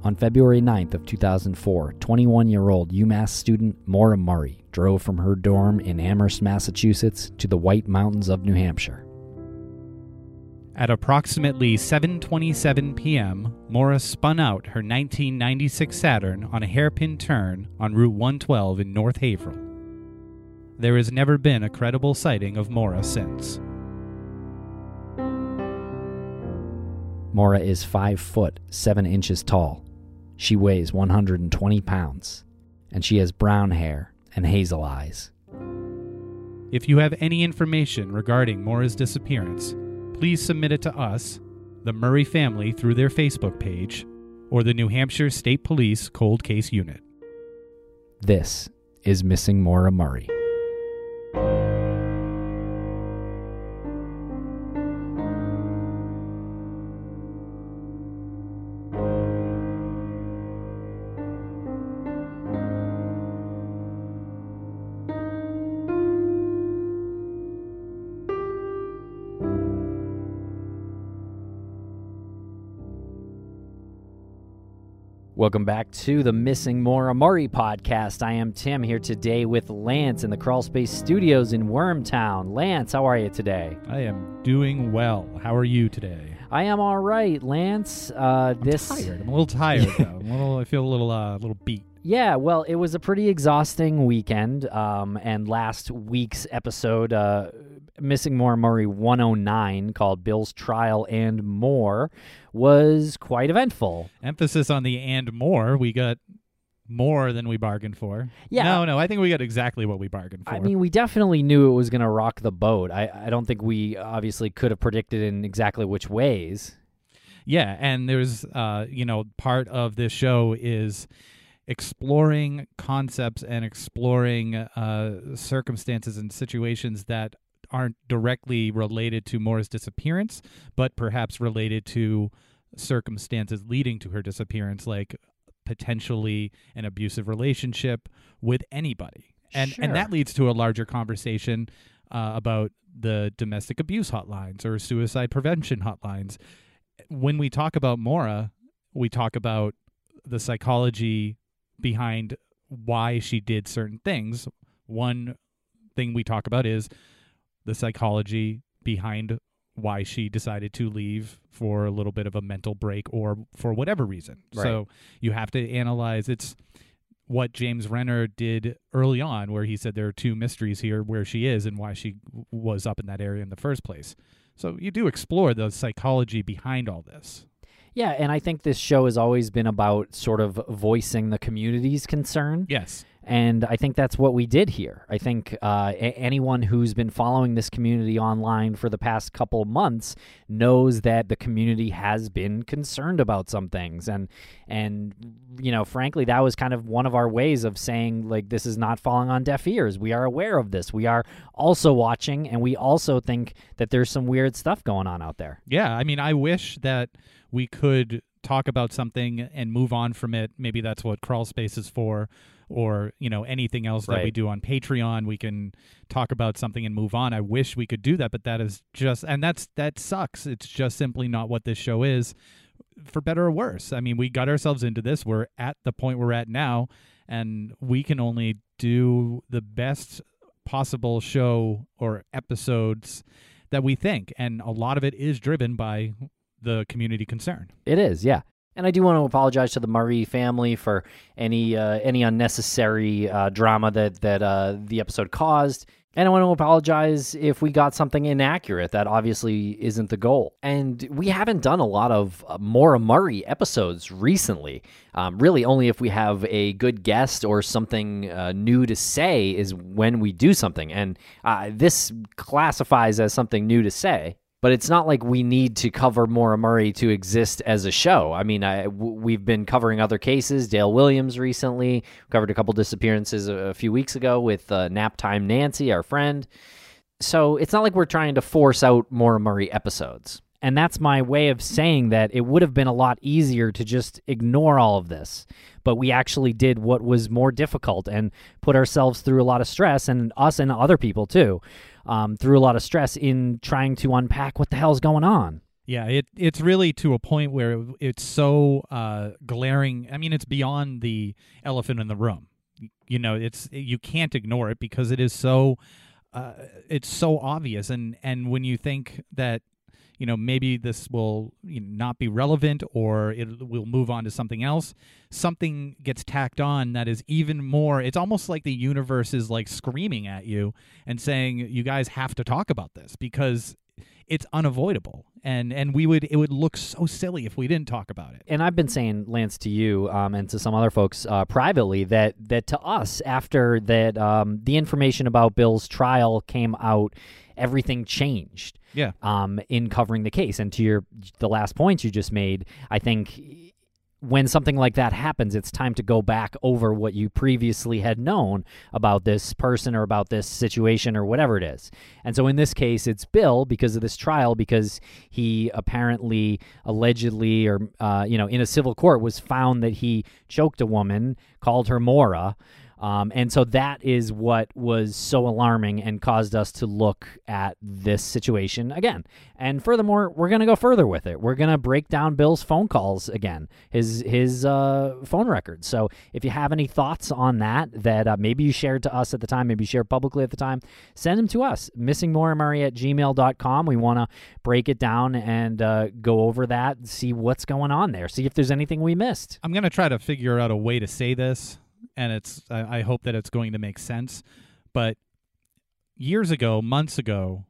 On February 9th of 2004, 21-year-old UMass student Maura Murray drove from her dorm in Amherst, Massachusetts to the White Mountains of New Hampshire. At approximately 7:27 p.m., Maura spun out her 1996 Saturn on a hairpin turn on Route 112 in North Haverhill. There has never been a credible sighting of Maura since. Maura is 5 foot 7 inches tall. She weighs 120 pounds, and she has brown hair and hazel eyes. If you have any information regarding Maura's disappearance, please submit it to us, the Murray family, through their Facebook page, or the New Hampshire State Police Cold Case Unit. This is Missing Maura Murray. Welcome back to the Missing Maura Murray podcast. I am Tim, here today with Lance in the Crawlspace Studios in Wormtown. Lance, how are you today? I am doing well. How are you today? I am all right, Lance. I'm tired. I'm a little tired, though. I feel a little beat. Yeah, well, it was a pretty exhausting weekend, and last week's episode, Missing Maura Murray 109, called Bill's Trial and More, was quite eventful. Emphasis on the and more. We got more than we bargained for. Yeah. No, I think we got exactly what we bargained for. I mean, we definitely knew it was going to rock the boat. I don't think we obviously could have predicted in exactly which ways. Yeah, and there's, part of this show is exploring concepts and exploring circumstances and situations that aren't directly related to Maura's disappearance, but perhaps related to circumstances leading to her disappearance, like potentially an abusive relationship with anybody. And that leads to a larger conversation about the domestic abuse hotlines or suicide prevention hotlines. When we talk about Maura, we talk about the psychology behind why she did certain things. One thing we talk about is the psychology behind why she decided to leave for a little bit of a mental break or for whatever reason. Right. So you have to analyze. It's what James Renner did early on, where he said there are two mysteries here: where she is and why she was up in that area in the first place. So you do explore the psychology behind all this. Yeah, and I think this show has always been about sort of voicing the community's concern. Yes. And I think that's what we did here. I think anyone who's been following this community online for the past couple months knows that the community has been concerned about some things. And frankly, that was kind of one of our ways of saying, like, this is not falling on deaf ears. We are aware of this. We are also watching, and we also think that there's some weird stuff going on out there. Yeah, I mean, I wish that we could talk about something and move on from it. Maybe that's what Crawlspace is for, or anything else that we do on Patreon. We can talk about something and move on. I wish we could do that, but that is just, and that sucks. It's just simply not what this show is, for better or worse. I mean, we got ourselves into this. We're at the point we're at now, and we can only do the best possible show or episodes that we think, and a lot of it is driven by the community concern. It is, yeah. And I do want to apologize to the Murray family for any unnecessary drama that the episode caused. And I want to apologize if we got something inaccurate. That obviously isn't the goal. And we haven't done a lot of Maura Murray episodes recently. Really, only if we have a good guest or something new to say is when we do something. And this classifies as something new to say. But it's not like we need to cover Maura Murray to exist as a show. I mean, we've been covering other cases. Dale Williams recently covered a couple disappearances a few weeks ago with Naptime Nancy, our friend. So it's not like we're trying to force out Maura Murray episodes. And that's my way of saying that it would have been a lot easier to just ignore all of this. But we actually did what was more difficult and put ourselves through a lot of stress, and us and other people too, through a lot of stress in trying to unpack what the hell's going on. Yeah, it's really to a point where it's so glaring. I mean, it's beyond the elephant in the room. You know, you can't ignore it because it's so obvious. And when you think that, you know, maybe this will not be relevant or it will move on to something else, something gets tacked on that is even more. It's almost like the universe is like screaming at you and saying, you guys have to talk about this because it's unavoidable, and it would look so silly if we didn't talk about it. And I've been saying, Lance, to you and to some other folks privately that to us, after that the information about Bill's trial came out, everything changed. Yeah. In covering the case, and to the last point you just made, I think when something like that happens, it's time to go back over what you previously had known about this person or about this situation or whatever it is. And so in this case, it's Bill because of this trial, because he apparently, allegedly, or in a civil court was found that he choked a woman, called her Maura. And so that is what was so alarming and caused us to look at this situation again. And furthermore, we're going to go further with it. We're going to break down Bill's phone calls again, his phone records. So if you have any thoughts on that maybe you shared to us at the time, maybe you shared publicly at the time, send them to us, missingmauramurray@gmail.com. We want to break it down and go over that, see what's going on there, see if there's anything we missed. I'm going to try to figure out a way to say this, and I hope that it's going to make sense. But years ago, months ago,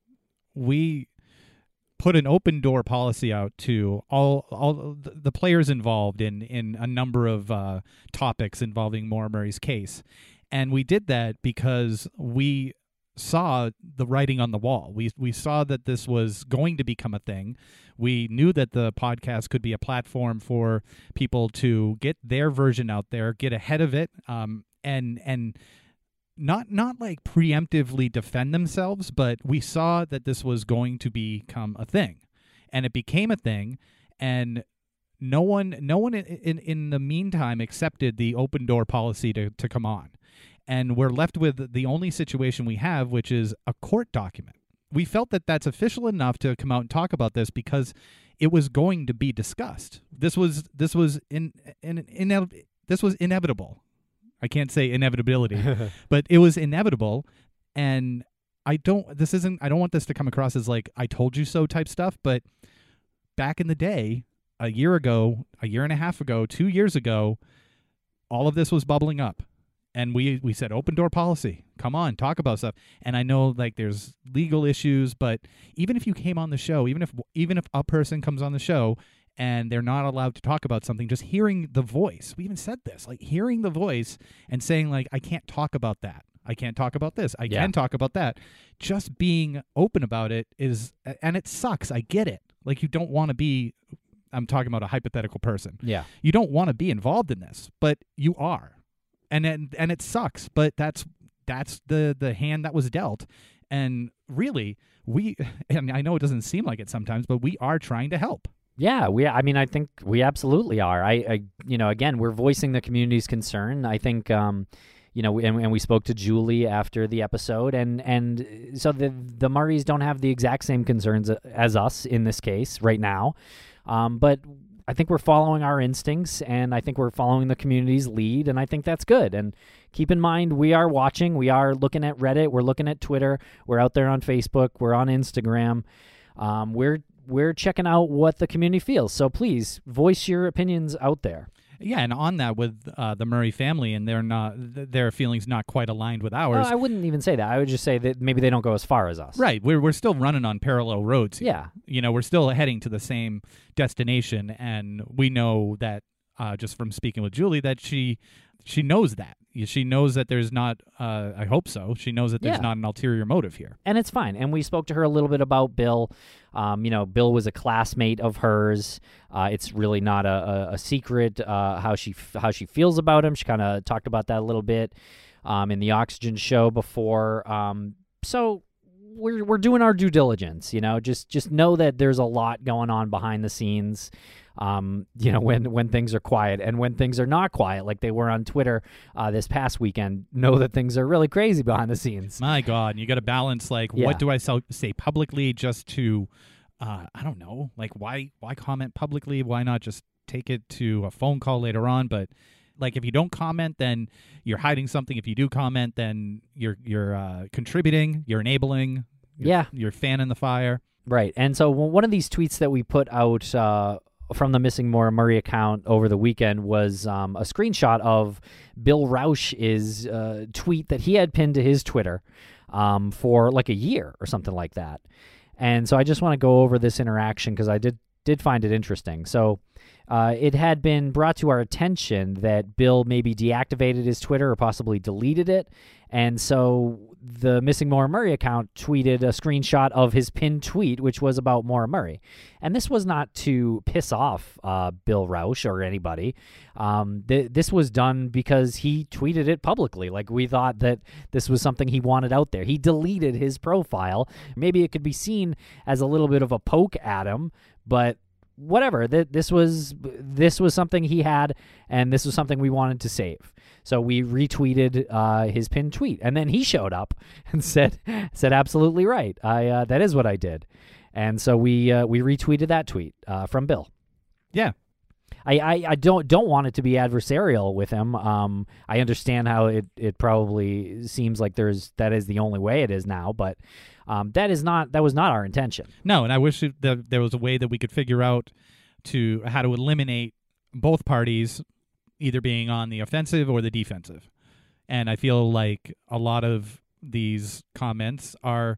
we put an open door policy out to all the players involved in a number of topics involving Maura Murray's case. And we did that because we saw the writing on the wall. We saw that this was going to become a thing. We knew that the podcast could be a platform for people to get their version out there, get ahead of it, and not like preemptively defend themselves, but we saw that this was going to become a thing. And it became a thing, and no one in the meantime accepted the open door policy to come on. And we're left with the only situation we have, which is a court document. We felt that that's official enough to come out and talk about this because it was going to be discussed. This was inevitable. I can't say inevitability, but it was inevitable. And I don't want this to come across as like I told you so type stuff, but back in the day, a year ago, a year and a half ago, 2 years ago, all of this was bubbling up. And we said open door policy. Come on, talk about stuff. And I know like there's legal issues, but even if you came on the show, even if a person comes on the show and they're not allowed to talk about something, just hearing the voice. We even said this, like hearing the voice and saying like I can't talk about that. I can't talk about this. I can talk about that. Just being open about it is, and it sucks. I get it. Like you don't want to be. I'm talking about a hypothetical person. Yeah. You don't want to be involved in this, but you are. And it sucks, but that's the hand that was dealt. And really, and I know it doesn't seem like it sometimes, but we are trying to help. Yeah, I think we absolutely are. I again, we're voicing the community's concern. I think, and we spoke to Julie after the episode, and so the Murrays don't have the exact same concerns as us in this case right now, but I think we're following our instincts, and I think we're following the community's lead, and I think that's good. And keep in mind, we are watching. We are looking at Reddit. We're looking at Twitter. We're out there on Facebook. We're on Instagram. We're checking out what the community feels. So please voice your opinions out there. Yeah, and on that with the Murray family, and their feelings not quite aligned with ours. I wouldn't even say that. I would just say that maybe they don't go as far as us. Right. We're still running on parallel roads here. Yeah. We're still heading to the same destination, and we know that just from speaking with Julie that she knows that. She knows that there's not, I hope so, she knows that there's not an ulterior motive here. And it's fine. And we spoke to her a little bit about Bill. Bill was a classmate of hers. It's really not a secret how she feels about him. She kind of talked about that a little bit in the Oxygen show before. So we're doing our due diligence, just know that there's a lot going on behind the scenes. When things are quiet, and when things are not quiet, like they were on Twitter this past weekend, know that things are really crazy behind the scenes. My God, you got to balance what do I say publicly just to I don't know, like why comment publicly? Why not just take it to a phone call later on? But like, if you don't comment, then you're hiding something. If you do comment, then you're contributing, you're enabling, you're fanning the fire. Right. And so one of these tweets that we put out from the Missing Maura Murray account over the weekend was a screenshot of Bill Rausch's tweet that he had pinned to his Twitter for like a year or something like that. And so I just want to go over this interaction because I did find it interesting. So it had been brought to our attention that Bill maybe deactivated his Twitter or possibly deleted it. And so the Missing Maura Murray account tweeted a screenshot of his pinned tweet, which was about Maura Murray. And this was not to piss off Bill Rausch or anybody. This was done because he tweeted it publicly. Like, we thought that this was something he wanted out there. He deleted his profile. Maybe it could be seen as a little bit of a poke at him, but whatever. This was something he had, and this was something we wanted to save. So we retweeted his pinned tweet, and then he showed up and said absolutely right. That is what I did, and so we retweeted that tweet from Bill. Yeah. I don't want it to be adversarial with him. I understand how it probably seems like that is the only way it is now, but that was not our intention. No, and I wish that there was a way that we could figure out how to eliminate both parties either being on the offensive or the defensive. And I feel like a lot of these comments are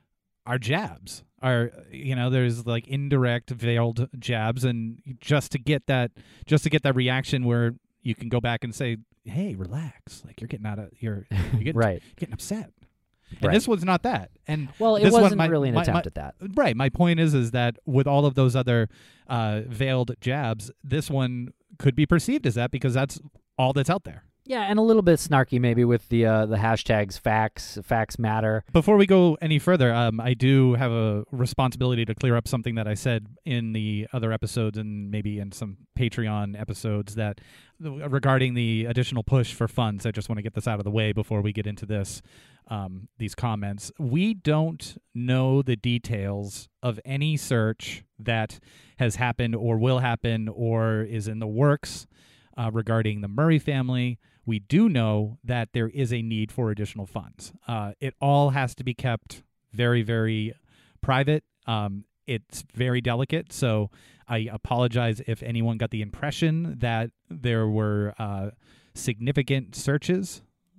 jabs. There's like indirect veiled jabs, and just to get that reaction where you can go back and say, hey, relax, like you're getting right, getting upset. And this was not that. And well, it wasn't really an attempt at that. Right. My point is that with all of those other veiled jabs, this one could be perceived as that because that's all that's out there. Yeah, and a little bit snarky maybe with the hashtags facts matter. Before we go any further, I do have a responsibility to clear up something that I said in the other episodes and maybe in some Patreon episodes that regarding the additional push for funds. I just want to get this out of the way before we get into these comments. We don't know the details of any search that has happened or will happen or is in the works regarding the Murray family. We do know that there is a need for additional funds. It all has to be kept very, very private. It's very delicate, so I apologize if anyone got the impression that there were significant searches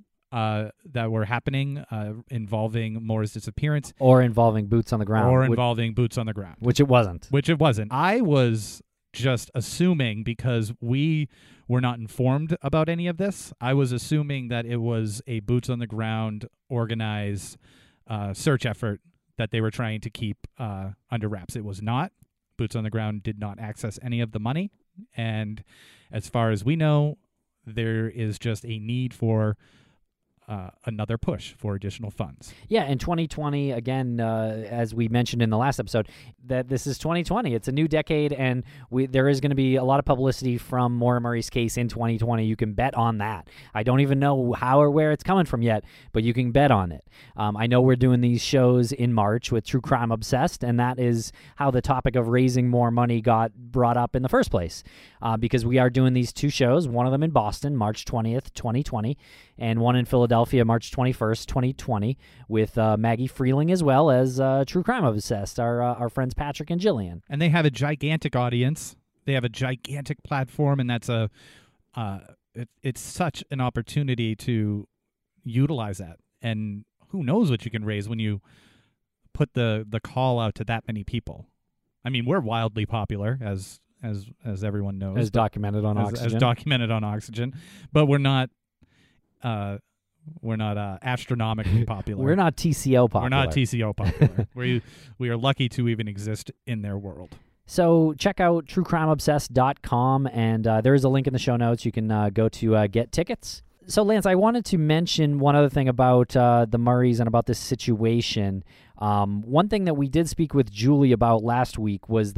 that were happening involving Maura's disappearance. Or involving boots on the ground. Which it wasn't. I was just assuming, because we were not informed about any of this, I was assuming that it was a boots on the ground organized search effort that they were trying to keep under wraps. It was not. Boots on the ground did not access any of the money. And as far as we know, there is just a need for another push for additional funds. Yeah, in 2020, again, as we mentioned in the last episode, that this is 2020. It's a new decade, and there is going to be a lot of publicity from Maura Murray's case in 2020. You can bet on that. I don't even know how or where it's coming from yet, but you can bet on it. I know we're doing these shows in March with True Crime Obsessed, and that is how the topic of raising more money got brought up in the first place, because we are doing these two shows, one of them in Boston, March 20th, 2020, and one in Philadelphia, March 21st, 2020, with Maggie Freeling as well as True Crime Obsessed, our friends Patrick and Jillian. And they have a gigantic audience. They have a gigantic platform, and that's it's such an opportunity to utilize that. And who knows what you can raise when you put the call out to that many people. I mean, we're wildly popular, as everyone knows. As documented on Oxygen. As documented on Oxygen. But we're not astronomically popular. We're not TCO popular. We're not TCO popular. we are lucky to even exist in their world. So check out truecrimeobsessed.com, and there is a link in the show notes. You can go to get tickets. So, Lance, I wanted to mention one other thing about the Murrays and about this situation. One thing that we did speak with Julie about last week was that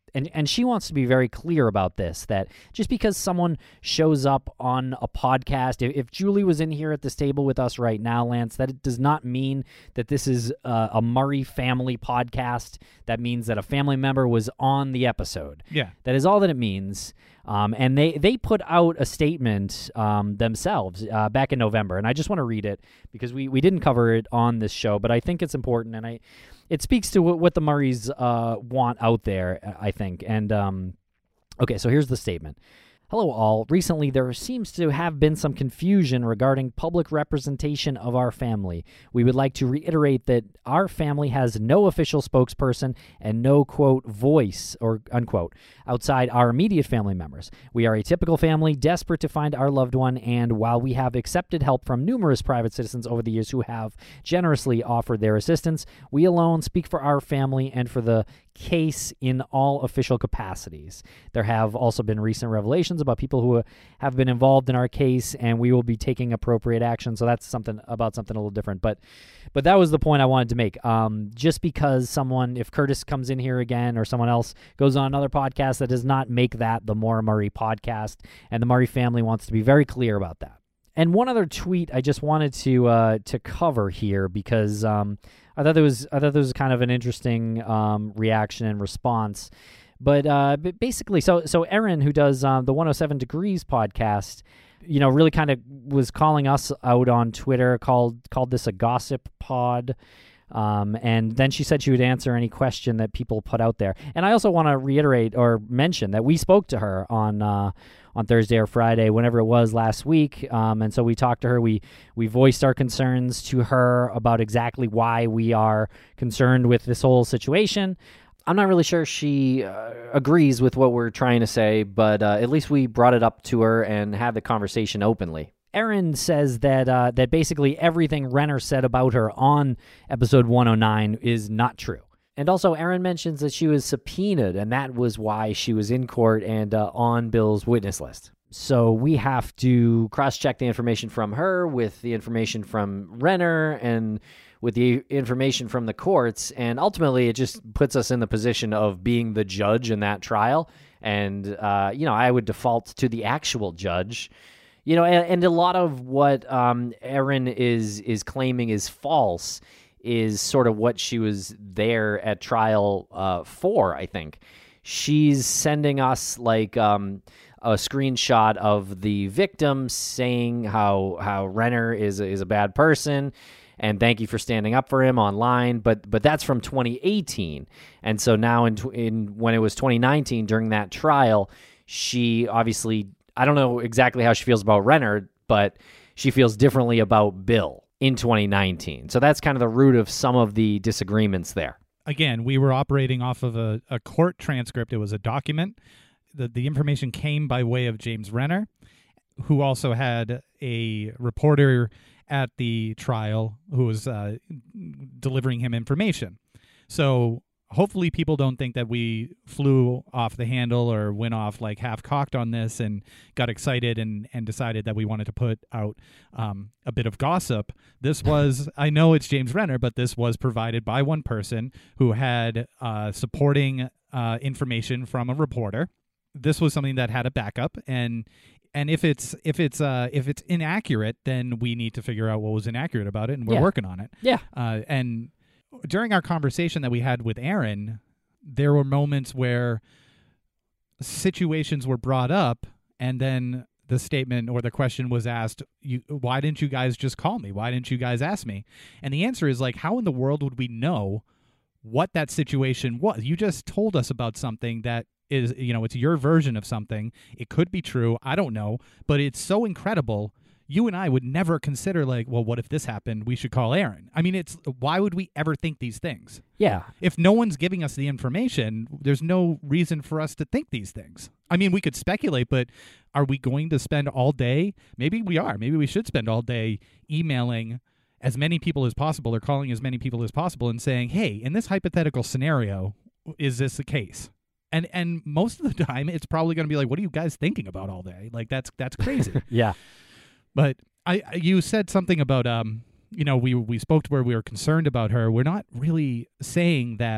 And she wants to be very clear about this, that just because someone shows up on a podcast, if Julie was in here at this table with us right now, Lance, that it does not mean that this is a Murray family podcast. That means that a family member was on the episode. Yeah. That is all that it means. And they put out a statement themselves back in November, and I just want to read it because we didn't cover it on this show, but I think it's important, and it speaks to what the Murrays want out there, I think. And okay, so here's the statement. Hello all. Recently, there seems to have been some confusion regarding public representation of our family. We would like to reiterate that our family has no official spokesperson and no, quote, voice, or unquote, outside our immediate family members. We are a typical family, desperate to find our loved one, and while we have accepted help from numerous private citizens over the years who have generously offered their assistance, we alone speak for our family and for the case in all official capacities. There have also been recent revelations about people who have been involved in our case, and we will be taking appropriate action. So that's something a little different. But that was the point I wanted to make. Just because if Curtis comes in here again or someone else goes on another podcast, that does not make that the Maura Murray podcast. And the Murray family wants to be very clear about that. And one other tweet I just wanted to cover here because I thought there was kind of an interesting reaction and response. But basically, so Erin, who does the 107 Degrees podcast, really kind of was calling us out on Twitter, called this a gossip pod. And then she said she would answer any question that people put out there. And I also want to reiterate or mention that we spoke to her on Thursday or Friday, whenever it was last week. And so we talked to her. We voiced our concerns to her about exactly why we are concerned with this whole situation. I'm not really sure she agrees with what we're trying to say, but at least we brought it up to her and had the conversation openly. Erin says that basically everything Renner said about her on episode 109 is not true. And also, Erin mentions that she was subpoenaed, and that was why she was in court and on Bill's witness list. So we have to cross-check the information from her with the information from Renner and with the information from the courts, and ultimately it just puts us in the position of being the judge in that trial. And, I would default to the actual judge. And a lot of what Erin is claiming is false is sort of what she was there at trial for, I think. She's sending us like a screenshot of the victim saying how Renner is a bad person and thank you for standing up for him online, but that's from 2018. And so now in when it was 2019 during that trial, she obviously, I don't know exactly how she feels about Renner, but she feels differently about Bill in 2019. So that's kind of the root of some of the disagreements there. Again, we were operating off of a court transcript. It was a document. The information came by way of James Renner, who also had a reporter at the trial who was delivering him information. So hopefully people don't think that we flew off the handle or went off like half-cocked on this and got excited and decided that we wanted to put out a bit of gossip. This was, I know it's James Renner, but this was provided by one person who had supporting information from a reporter. This was something that had a backup, and if it's inaccurate, then we need to figure out what was inaccurate about it, and we're working on it. Yeah. And during our conversation that we had with Erin, there were moments where situations were brought up, and then the statement or the question was asked, why didn't you guys just call me? Why didn't you guys ask me? And the answer is like, how in the world would we know what that situation was? You just told us about something that is, it's your version of something. It could be true. I don't know, but it's so incredible. You and I would never consider like, well, what if this happened? We should call Erin. I mean, why would we ever think these things? Yeah. If no one's giving us the information, there's no reason for us to think these things. I mean, we could speculate, but are we going to spend all day? Maybe we are. Maybe we should spend all day emailing as many people as possible or calling as many people as possible and saying, hey, in this hypothetical scenario, is this the case? And most of the time, it's probably going to be like, what are you guys thinking about all day? Like, that's crazy. Yeah. But you said something about, we spoke to where we were concerned about her. We're not really saying that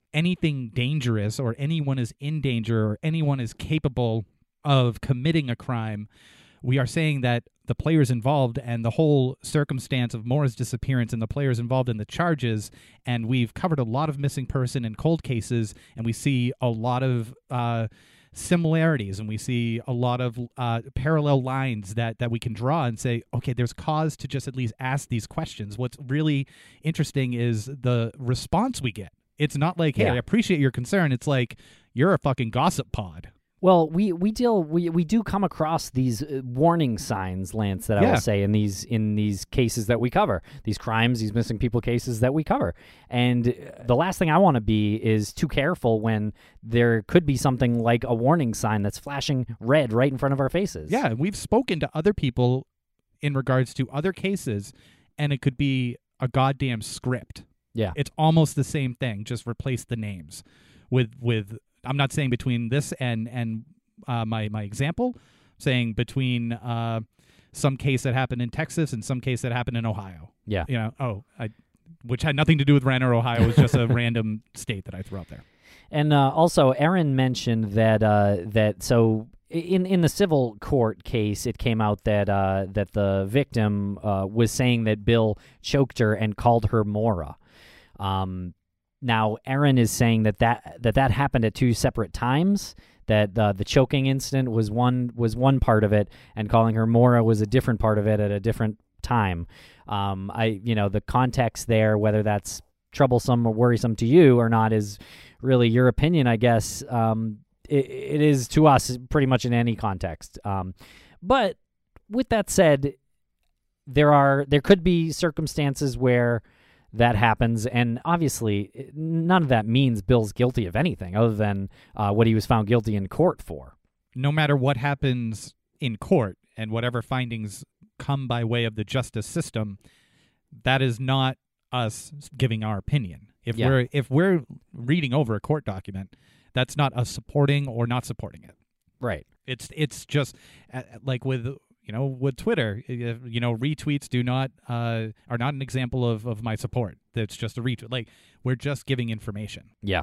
anything dangerous or anyone is in danger or anyone is capable of committing a crime. We are saying that the players involved and the whole circumstance of Maura's disappearance and the players involved in the charges, and we've covered a lot of missing person and cold cases, and we see a lot of similarities, and we see a lot of parallel lines that we can draw and say, okay, there's cause to just at least ask these questions. What's really interesting is the response we get. It's not like, hey, I appreciate your concern. It's like, you're a fucking gossip pod. Well, we do come across these warning signs, Lance, that I will say in these cases that we cover, these crimes, these missing people cases that we cover. And the last thing I want to be is too careful when there could be something like a warning sign that's flashing red right in front of our faces. Yeah, we've spoken to other people in regards to other cases, and it could be a goddamn script. Yeah. It's almost the same thing, just replace the names with I'm not saying between this and my example, I'm saying between some case that happened in Texas and some case that happened in Ohio. Yeah. You know, which had nothing to do with Renner, Ohio. It was just a random state that I threw out there. And also, Aaron mentioned that so in the civil court case, it came out that the victim was saying that Bill choked her and called her Maura. Now, Aaron is saying that happened at two separate times. That the choking incident was one part of it, and calling her Maura was a different part of it at a different time. The context there, whether that's troublesome or worrisome to you or not, is really your opinion, I guess. It is to us pretty much in any context. But with that said, there could be circumstances where that happens, and obviously none of that means Bill's guilty of anything other than what he was found guilty in court for. No matter what happens in court and whatever findings come by way of the justice system, that is not us giving our opinion. If we're reading over a court document, that's not us supporting or not supporting it. Right. It's just like with Twitter, retweets are not an example of my support. That's just a retweet. Like, we're just giving information. Yeah.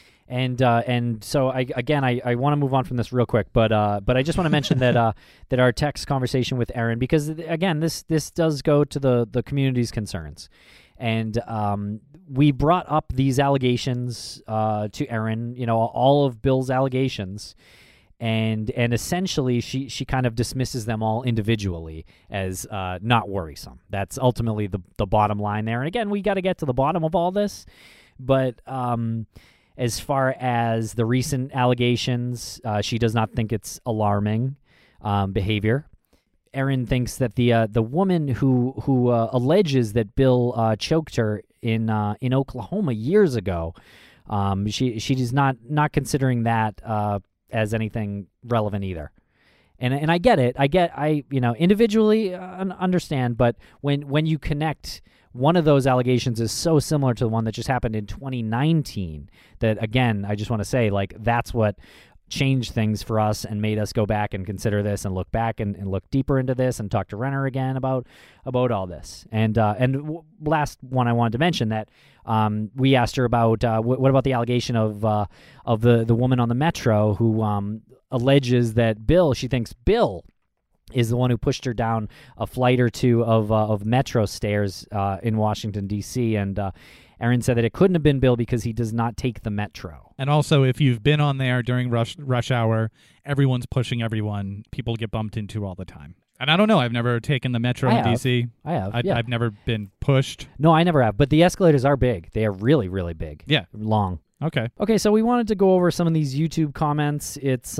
And so I want to move on from this real quick, but I just want to mention that that our text conversation with Aaron, because again, this does go to the community's concerns. And we brought up these allegations to Aaron, all of Bill's allegations. And essentially, she kind of dismisses them all individually as not worrisome. That's ultimately the bottom line there. And again, we got to get to the bottom of all this. But as far as the recent allegations, she does not think it's alarming behavior. Aaron thinks that the woman who alleges that Bill choked her in Oklahoma years ago, she is not considering that as anything relevant either. And I get it. I individually understand, but when you connect, one of those allegations is so similar to the one that just happened in 2019 that, again, I just want to say, like, that's what changed things for us and made us go back and consider this and look back and look deeper into this and talk to Renner again about all this. And last one I wanted to mention that we asked her about what about the allegation of the woman on the Metro who alleges that she thinks Bill is the one who pushed her down a flight or two of Metro stairs in Washington, D.C., and Aaron said that it couldn't have been Bill because he does not take the Metro. And also, if you've been on there during rush hour, everyone's pushing everyone. People get bumped into all the time. And I don't know. I've never taken the Metro in D.C. I have. I've never been pushed. No, I never have. But the escalators are big. They are really, really big. Yeah. Long. Okay. Okay, so we wanted to go over some of these YouTube comments. It's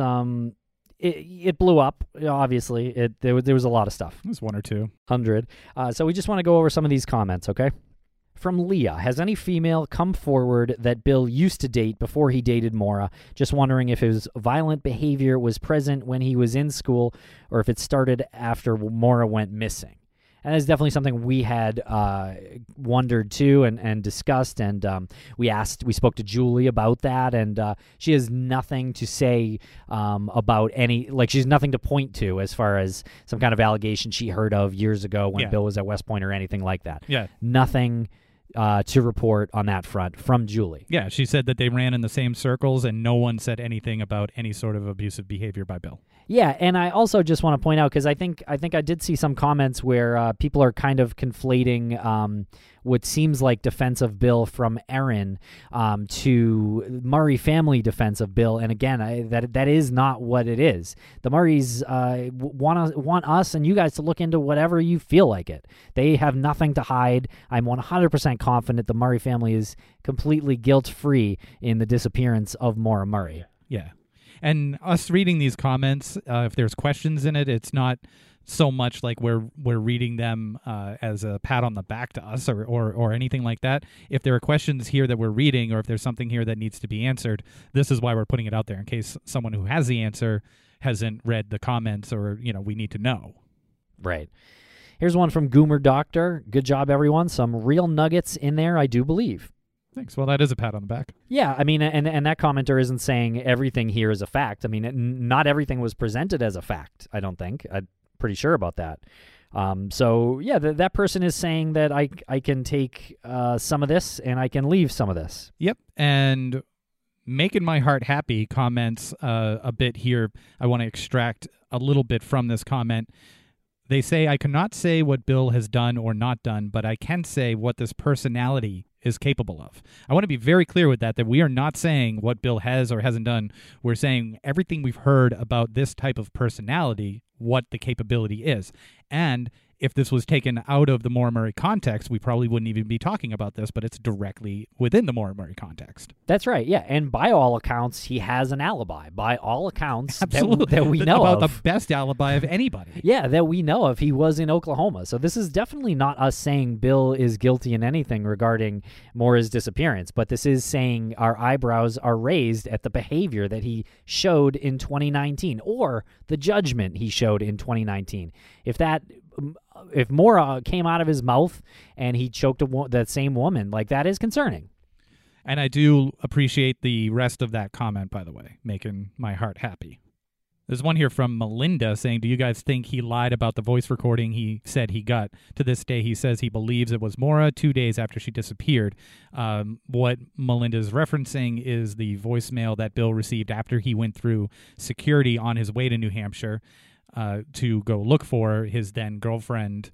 it blew up, obviously. There was a lot of stuff. It was 1 or 2. 100. So we just want to go over some of these comments, okay? From Leah, has any female come forward that Bill used to date before he dated Maura? Just wondering if his violent behavior was present when he was in school or if it started after Maura went missing. And that's definitely something we had wondered too and discussed. And we spoke to Julie about that, and she has nothing to say about she has nothing to point to as far as some kind of allegation she heard of years ago when Bill was at West Point or anything like that. Yeah. Nothing to report on that front from Julie. Yeah, she said that they ran in the same circles and no one said anything about any sort of abusive behavior by Bill. Yeah, and I also just want to point out, because I think I did see some comments where people are kind of conflating what seems like defense of Bill from Erin to Murray family defense of Bill, and again, that is not what it is. The Murrays want us and you guys to look into whatever you feel like it. They have nothing to hide. I'm 100% confident the Murray family is completely guilt-free in the disappearance of Maura Murray. Yeah. And us reading these comments, if there's questions in it, it's not so much like we're reading them as a pat on the back to us or anything like that. If there are questions here that we're reading, or if there's something here that needs to be answered, this is why we're putting it out there in case someone who has the answer hasn't read the comments, or we need to know. Right. Here's one from Goomer Doctor. Good job, everyone. Some real nuggets in there, I do believe. Thanks. Well, that is a pat on the back. Yeah, I mean, and that commenter isn't saying everything here is a fact. I mean, not everything was presented as a fact, I don't think. I'm pretty sure about that. So, yeah, that person is saying that I can take some of this and I can leave some of this. Yep, and Making My Heart Happy comments a bit here. I want to extract a little bit from this comment. They say, I cannot say what Bill has done or not done, but I can say what this personality is capable of. I want to be very clear with that we are not saying what Bill has or hasn't done. We're saying everything we've heard about this type of personality, what the capability is. And if this was taken out of the Maura Murray context, we probably wouldn't even be talking about this, but it's directly within the Maura Murray context. That's right, yeah. And by all accounts, he has an alibi. By all accounts that we know about of. The best alibi of anybody. Yeah, that we know of. He was in Oklahoma. So this is definitely not us saying Bill is guilty in anything regarding Maura's disappearance, but this is saying our eyebrows are raised at the behavior that he showed in 2019, or the judgment he showed in 2019. If Maura came out of his mouth and he choked that same woman, like, that is concerning. And I do appreciate the rest of that comment, by the way, making my heart happy. There's one here from Melinda saying, do you guys think he lied about the voice recording he said he got? To this day, he says he believes it was Maura 2 days after she disappeared. What Melinda's referencing is the voicemail that Bill received after he went through security on his way to New Hampshire to go look for his then girlfriend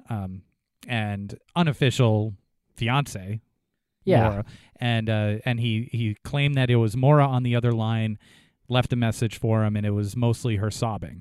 and unofficial fiance, Maura. And he claimed that it was Maura on the other line, left a message for him, and it was mostly her sobbing.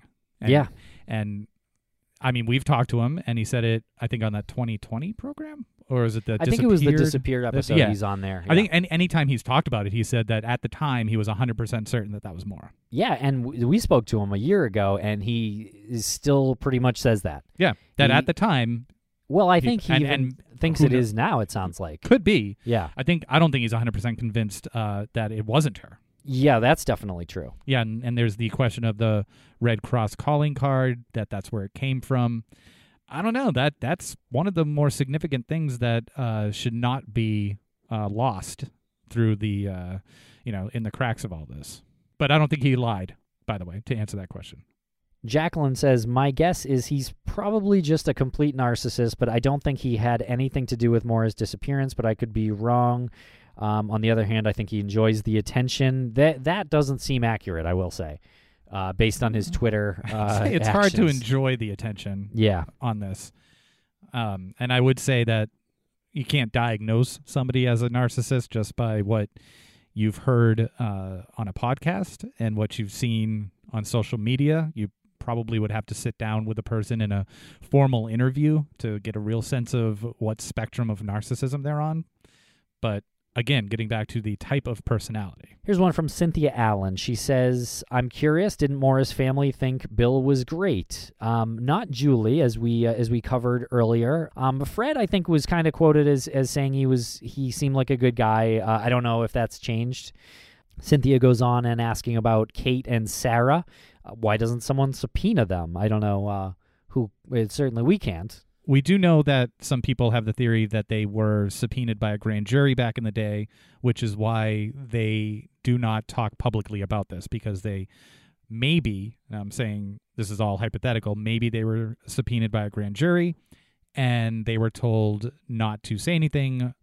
And I mean, we've talked to him, and he said it, I think, on that 2020 program. Or is it the I think it was the disappeared episode he's on there. Yeah. I think anytime he's talked about it, he said that at the time he was 100% certain that was Maura. Yeah, and we spoke to him a year ago, and he still pretty much says that. Yeah, at the time. Well, I think he thinks it is now, it sounds like. Could be. Yeah. I don't think he's 100% convinced that it wasn't her. Yeah, that's definitely true. Yeah, and there's the question of the Red Cross calling card, that's where it came from. I don't know. That's one of the more significant things that should not be lost through the, in the cracks of all this. But I don't think he lied, by the way, to answer that question. Jacqueline says, my guess is he's probably just a complete narcissist, but I don't think he had anything to do with Maura's disappearance, but I could be wrong. On the other hand, I think he enjoys the attention. That doesn't seem accurate, I will say. Based on his Twitter it's actions. hard to enjoy the attention on this. And I would say that you can't diagnose somebody as a narcissist just by what you've heard on a podcast and what you've seen on social media. You probably would have to sit down with a person in a formal interview to get a real sense of what spectrum of narcissism they're on. But again, getting back to the type of personality. Here's one from Cynthia Allen. She says, I'm curious, didn't Maura's family think Bill was great? Not Julie, as we covered earlier. Fred, I think, was kind of quoted as saying he seemed like a good guy. I don't know if that's changed. Cynthia goes on and asking about Kate and Sarah. Why doesn't someone subpoena them? I don't know who. Certainly we can't. We do know that some people have the theory that they were subpoenaed by a grand jury back in the day, which is why they do not talk publicly about this, because they maybe, and I'm saying this is all hypothetical, maybe they were subpoenaed by a grand jury and they were told not to say anything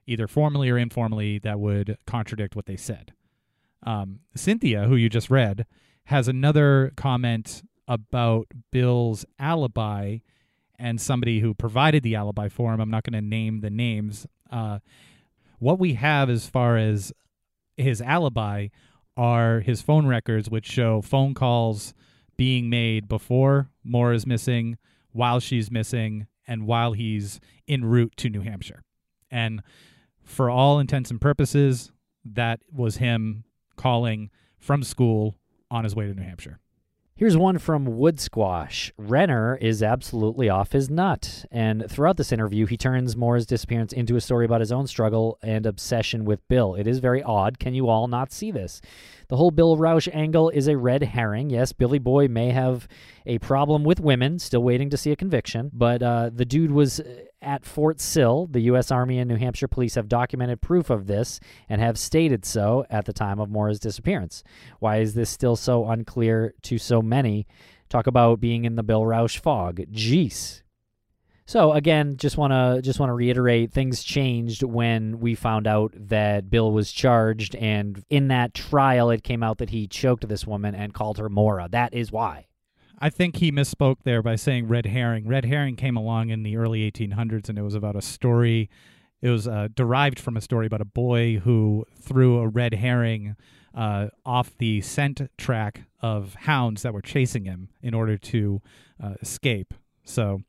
either formally or informally, that would contradict what they said. Cynthia, who you just read, has another comment about Bill's alibi and somebody who provided the alibi for him. I'm not going to name the names. What we have as far as his alibi are his phone records, which show phone calls being made before Maura's missing, while she's missing, and while he's en route to New Hampshire. And for all intents and purposes, that was him calling from school on his way to New Hampshire. Here's one from Wood Squash. Renner is absolutely off his nut. And throughout this interview, he turns Maura's disappearance into a story about his own struggle and obsession with Bill. It is very odd. Can you all not see this? The whole Bill Rausch angle is a red herring. Yes, Billy Boy may have a problem with women, still waiting to see a conviction, but the dude was at Fort Sill. The U.S. Army and New Hampshire police have documented proof of this and have stated so at the time of Maura's disappearance. Why is this still so unclear to so many? Talk about being in the Bill Rausch fog. Jeez. So again, just want to reiterate, things changed when we found out that Bill was charged, and in that trial it came out that he choked this woman and called her Maura. That is why. I think he misspoke there by saying red herring. Red herring came along in the early 1800s, and it was about a story. It was derived from a story about a boy who threw a red herring off the scent track of hounds that were chasing him in order to escape. So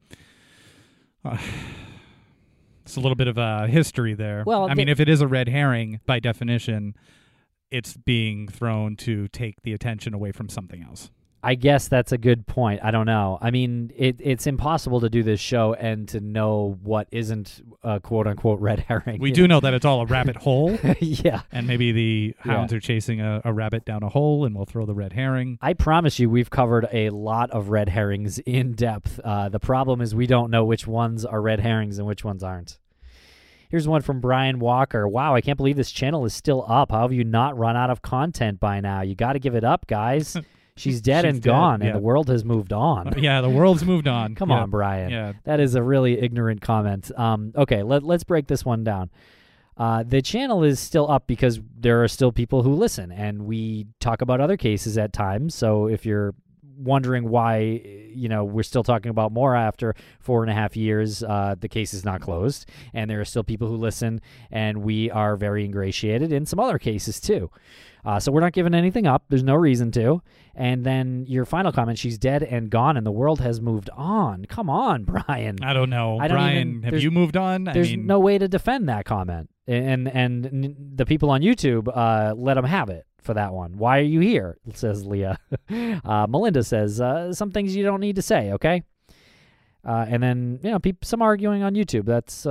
it's a little bit of history there. Well, I mean, if it is a red herring, by definition, it's being thrown to take the attention away from something else. I guess that's a good point. I don't know. I mean, it's impossible to do this show and to know what isn't a quote-unquote red herring. We do know that it's all a rabbit hole. Yeah. And maybe the hounds are chasing a rabbit down a hole, and we'll throw the red herring. I promise you we've covered a lot of red herrings in depth. The problem is we don't know which ones are red herrings and which ones aren't. Here's one from Brian Walker. Wow, I can't believe this channel is still up. How have you not run out of content by now? You got to give it up, guys. She's dead and gone, and the world has moved on. Yeah, the world's moved on. Come on, Brian. Yeah. That is a really ignorant comment. Okay, let's break this one down. The channel is still up because there are still people who listen, and we talk about other cases at times. So if you're wondering why, we're still talking about Maura after 4.5 years, the case is not closed, and there are still people who listen, and we are very ingratiated in some other cases too. So we're not giving anything up. There's no reason to. And then your final comment, she's dead and gone, and the world has moved on. Come on, Brian. I don't know. Brian, have you moved on? There's no way to defend that comment. And the people on YouTube, let them have it for that one. Why are you here? Says Leah. Melinda says, some things you don't need to say, okay? And then, some arguing on YouTube. That's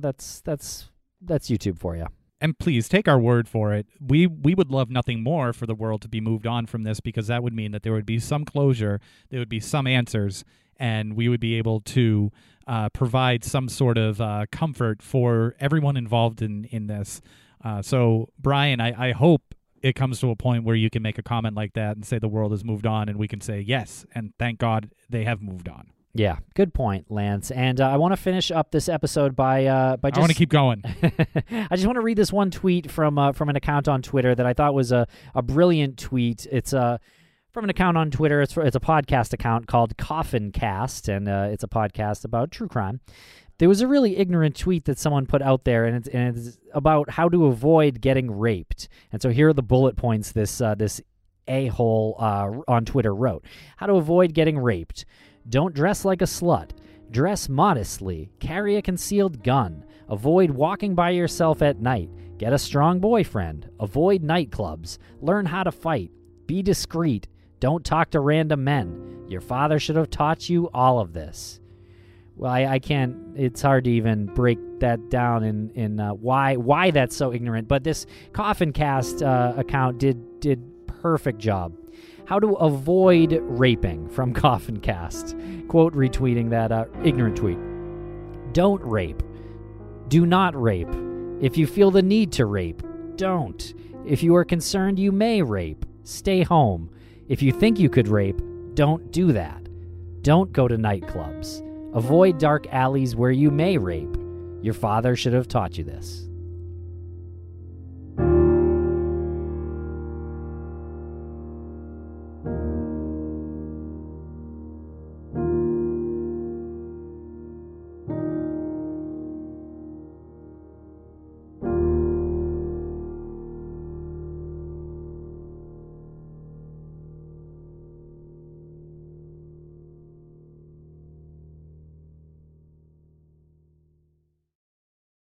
YouTube for you. And please take our word for it. We would love nothing more for the world to be moved on from this, because that would mean that there would be some closure, there would be some answers, and we would be able to provide some sort of comfort for everyone involved in this. So, Brian, I hope it comes to a point where you can make a comment like that and say the world has moved on, and we can say yes, and thank God they have moved on. Yeah, good point, Lance. And I want to finish up this episode by just... I want to keep going. I just want to read this one tweet from an account on Twitter that I thought was a brilliant tweet. It's from an account on Twitter. It's a podcast account called Coffin Cast, and it's a podcast about true crime. There was a really ignorant tweet that someone put out there, and it's about how to avoid getting raped. And so here are the bullet points this a-hole on Twitter wrote. How to avoid getting raped. Don't dress like a slut. Dress modestly. Carry a concealed gun. Avoid walking by yourself at night. Get a strong boyfriend. Avoid nightclubs. Learn how to fight. Be discreet. Don't talk to random men. Your father should have taught you all of this. Well, I can't. It's hard to even break that down in why that's so ignorant. But this Coffin Cast account did perfect job. How to avoid raping from Coffin Cast. Quote retweeting that ignorant tweet. Don't rape. Do not rape. If you feel the need to rape, don't. If you are concerned you may rape, stay home. If you think you could rape, don't do that. Don't go to nightclubs. Avoid dark alleys where you may rape. Your father should have taught you this.